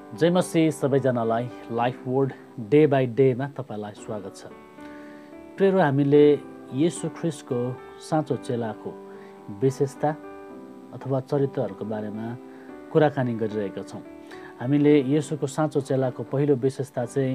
जय मसीह सबैजनालाई life word day by डेमा तपाईलाई स्वागत छ। प्रियहरू, हामीले येशू ख्रीष्टको साँचो चेलाको विशेषता अथवा चरित्रहरूको बारेमा कुराकानी गरिरहेका छौँ। हामीले येशूको साँचो चेलाको पहिलो विशेषता चाहिँ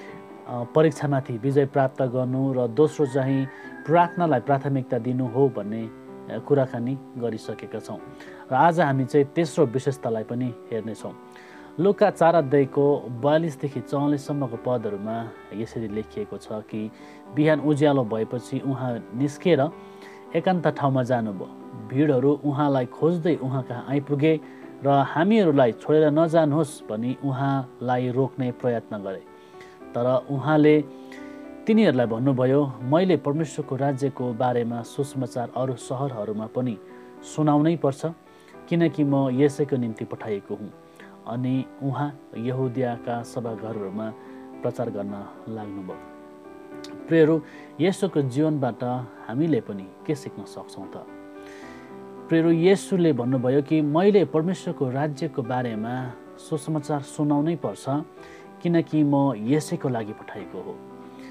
परीक्षामाथि विजय प्राप्त गर्नु र दोस्रो चाहिँ प्रार्थनालाई प्राथमिकता दिनु हो भन्ने कुराकानी गरिसकेका छौँ र आज हामी चाहिँ तेस्रो विशेषतालाई पनि हेर्नेछौँ। लुका 4 अध्यायको 42देखि 44सम्मको पदहरूमा यसरी लेखिएको छ कि बिहान उज्यालो भएपछि उहाँ निस्केर एकान्त ठाउँमा जानुभयो। भिडहरू उहाँलाई खोज्दै उहाँ कहाँ आइपुगे र हामीहरूलाई छोडेर नजानुहोस् भनी उहाँलाई रोक्ने प्रयत्न गरे। तर उहाँले तिनीहरूलाई भन्नुभयो, मैले परमेश्वरको राज्यको बारेमा सुसमाचार अरू सहरहरूमा पनि सुनाउनै पर्छ, किनकि म यसैको निम्ति पठाइएको हुँ। अनि उहाँ यहुदियाका सभाघरहरूमा प्रचार गर्न लाग्नुभयो। प्रियहरू, येशूको जीवनबाट हामीले पनि के सिक्न सक्छौँ त? प्रियहरू, येशूले भन्नुभयो कि मैले परमेश्वरको राज्यको बारेमा सुसमाचार सुनाउनै पर्छ, किनकि म यसैको लागि पठाएको हो।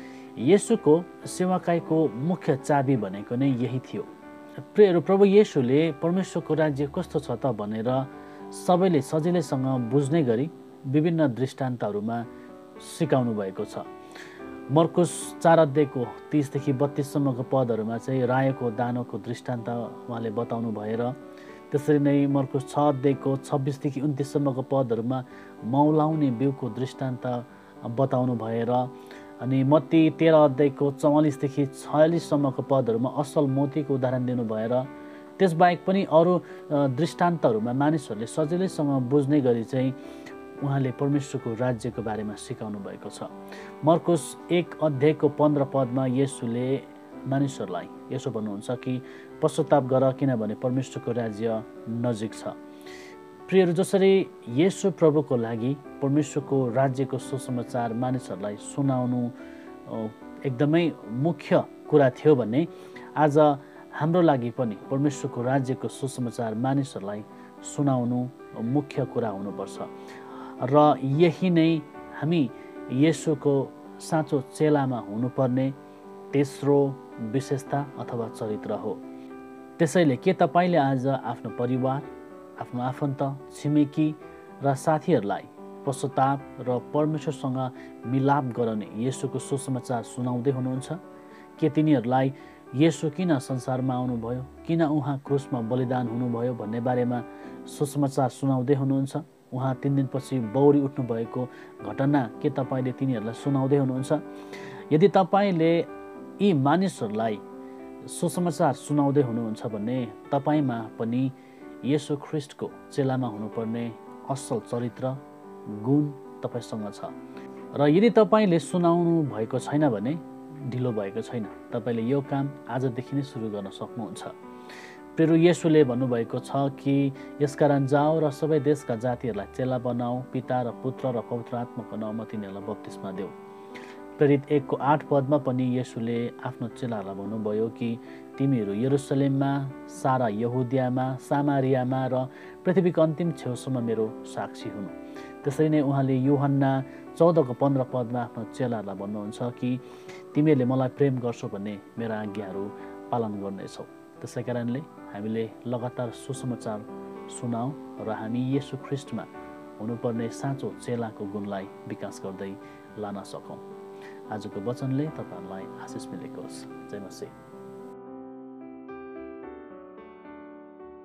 येशूको सेवाकाईको मुख्य चाबी भनेको नै यही थियो। प्रियहरू, प्रभु येशूले परमेश्वरको राज्य कस्तो छ त भनेर सबैले सजिलैसँग बुझ्ने गरी विभिन्न दृष्टान्तहरूमा सिकाउनु भएको छ। मर्कुस 4 अध्यायको 30देखि 32सम्मको पदहरूमा चाहिँ रायोको दानोको दृष्टान्त उहाँले बताउनु भएर, त्यसरी नै मर्कुस 6 अध्यायको 26देखि 29सम्मको पदहरूमा मौलाउने बिउको दृष्टान्त बताउनु भएर, अनि मत्ती 13 अध्यायको 44देखि 46सम्मको पदहरूमा असल मोतीको उदाहरण दिनु भएर, त्यसबाहेक पनि अरू दृष्टान्तहरूमा मानिसहरूले सजिलैसँग बुझ्ने गरी चाहिँ उहाँले परमेश्वरको राज्यको बारेमा सिकाउनु भएको छ। मर्कुस 1 अध्यायको 15 पदमा येशूले मानिसहरूलाई यसो भन्नुहुन्छ कि पश्चाताप गर, किनभने परमेश्वरको राज्य नजिक छ। प्रियहरू, जसरी येशू प्रभुको लागि परमेश्वरको राज्यको सुसमाचार मानिसहरूलाई सुनाउनु एकदमै मुख्य कुरा थियो भने आज हाम्रो लागि पनि परमेश्वरको राज्यको सुसमाचार मानिसहरूलाई सुनाउनु मुख्य कुरा हुनुपर्छ र यही नै हामी येशूको साँचो चेलामा हुनुपर्ने तेस्रो विशेषता अथवा चरित्र हो। त्यसैले के तपाईँले आज आफ्नो परिवार, आफ्नो आफन्त, छिमेकी र साथीहरूलाई पश्चाताप र परमेश्वरसँग मिलाप गराउने येशूको सुसमाचार सुनाउँदै हुनुहुन्छ? के तिनीहरूलाई येशू किन संसारमा आउनुभयो, किन उहाँ क्रुसमा बलिदान हुनुभयो भन्ने बारेमा सुसमाचार सुनाउँदै हुनुहुन्छ? उहाँ 3 दिनपछि बौरी उठ्नु भएको घटना के तपाईँले तिनीहरूलाई सुनाउँदै हुनुहुन्छ? यदि तपाईँले यी मानिसहरूलाई सुसमाचार सुनाउँदै हुनुहुन्छ भने तपाईँमा पनि येशू ख्रीष्टको चेलामा हुनुपर्ने असल चरित्र, गुण तपाईँसँग छ। र यदि तपाईँले सुनाउनु भएको छैन भने ढिलो भएको छैन, तपाईँले यो काम आजदेखि नै सुरु गर्न सक्नुहुन्छ। प्रियहरू, येशूले भन्नुभएको छ कि यसकारण जाओ र सबै देशका जातिहरूलाई चेला बनाऊ, पिता र पुत्र र पवित्र आत्माको नाउँमा तिनीहरूलाई बप्तिस्मा देऊ। प्रेरित 1को 8 पदमा पनि येशूले आफ्नो चेलाहरूलाई भन्नुभयो कि तिमीहरू यरुसलेममा, सारा यहुदियामा, सामारियामा र पृथ्वीको अन्तिम छेउसम्म मेरो साक्षी हुनु। त्यसरी नै उहाँले यूहन्ना 14को 15 पदमा आफ्नो चेलाहरूलाई भन्नुहुन्छ कि तिमीहरूले मलाई प्रेम गर्छौ भने मेरा आज्ञाहरू पालन गर्नेछौ। त्यसै कारणले हामीले लगातार सुसमाचार सुनाऊ र हामी येशू ख्रीष्टमा हुनुपर्ने साँचो चेलाको गुणलाई विकास गर्दै लान सकौँ। आजको वचनले तपाईँहरूलाई आशिष मिलेको होस्। जय मसीह।